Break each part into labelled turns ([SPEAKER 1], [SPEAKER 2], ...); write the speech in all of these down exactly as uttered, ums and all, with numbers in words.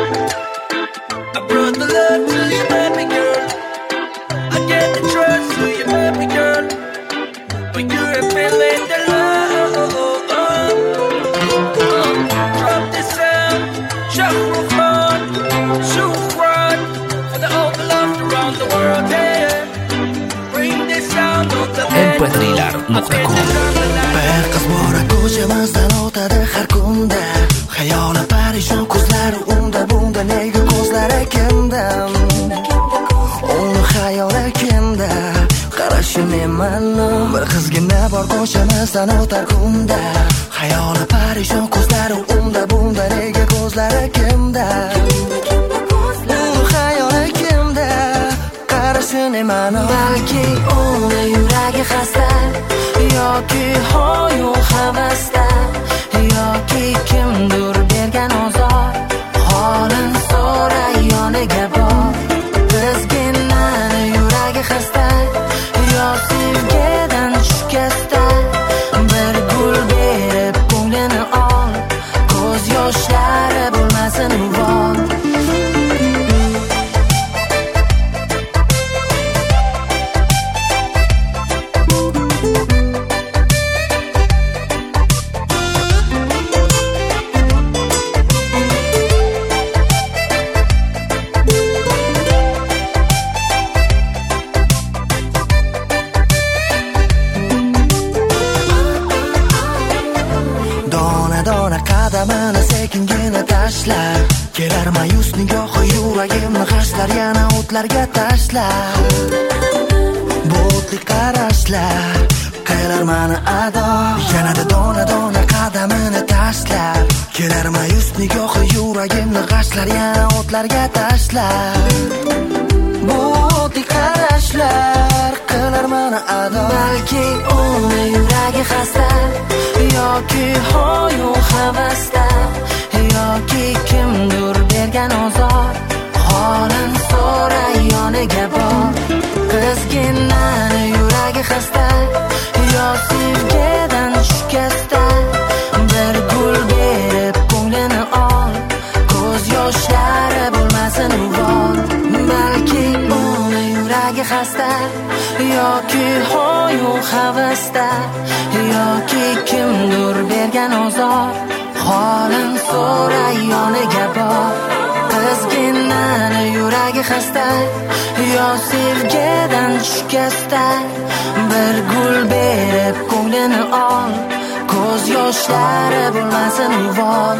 [SPEAKER 1] I brought the love to you, baby girl. I get the trust to you, baby girl. When you're feeling the love, drop the sound, shout for fun, shoot run for the whole love around the world. Yeah, bring the sound of the
[SPEAKER 2] em pe trilar nuqta com.
[SPEAKER 3] Bir qiz bor ko'chamizdan o'tadi har kunda. Xayoli parishon ko'zlari unda bunda, nega ko'zlari kimda? Uni xayoli kimda? Qarashi nimani? Bir qizgina bor ko'chamizdan o'tar kunda. Xayoli parishon ko'zlari unda bunda, nega ko'zlari kimda? Uni xayoli kimda? Qarashi nimani?
[SPEAKER 4] Balki uni yuragi xasta, yoki hoyu havasda, yoki kimdir bergan ozor. Holin so'ray yoniga bor. Bizginani yuragi xasta, yo sevgidan shikasta. Bir gul berib ko'nglini ol, ko'z yoshlari bo'lmasin uvol.
[SPEAKER 3] Qadamini sekingina tashlar, kelar mayus nigohi yuragimni g'ashlar, yana o'tlarga tashlar. Bu o'tli qarashlar qilar mani ado, yanada dona dona qadamini tashlar, kelar mayus nigohi yuragimni g'ashlar, yana o'tlarga tashlar. Bu o'tli qarashlar qilar mani ado.
[SPEAKER 4] Balki uni yuragi xasta, yoki hoyu havasda, yoki kimdir bergan ozor. Holin so'ray yoniga bor. Qizginani yuragi xasta, yo sevgidan shikasta. Bir gul berib ko'nglini ol, ko'z yoshlari bo'lmasin uvol. Balki uni yuragi xasta, yoki hoyu havasda, yoki kimdir bergan ozor. Holin so'ray yoniga bor. Qizginani yuragi xasta, yo sevgidan shikasta. Bir gul berib ko'nglini ol, ko'z yoshlari bo'lmasin uvol.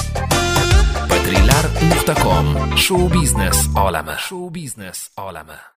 [SPEAKER 2] Show biznes olami. Show biznes olami.